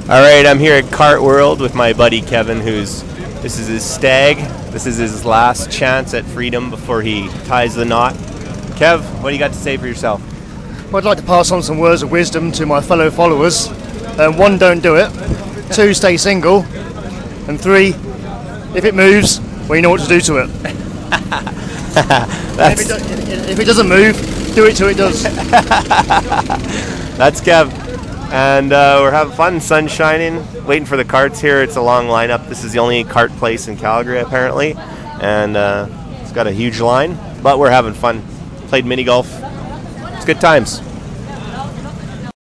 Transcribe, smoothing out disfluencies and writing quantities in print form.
All right, I'm here at Kart World with my buddy Kevin, this is his stag. This is his last chance at freedom before he ties the knot. Kev, what do you got to say for yourself? Well, I'd like to pass on some words of wisdom to my fellow followers. 1, don't do it. 2, stay single. And 3, if it moves, well, you know what to do to it. If it doesn't move, do it till it does. That's Kev. And we're having fun, sun shining, waiting for the carts here. It's a long lineup. This is the only kart place in Calgary, apparently. And it's got a huge line, but we're having fun. Played mini golf. It's good times.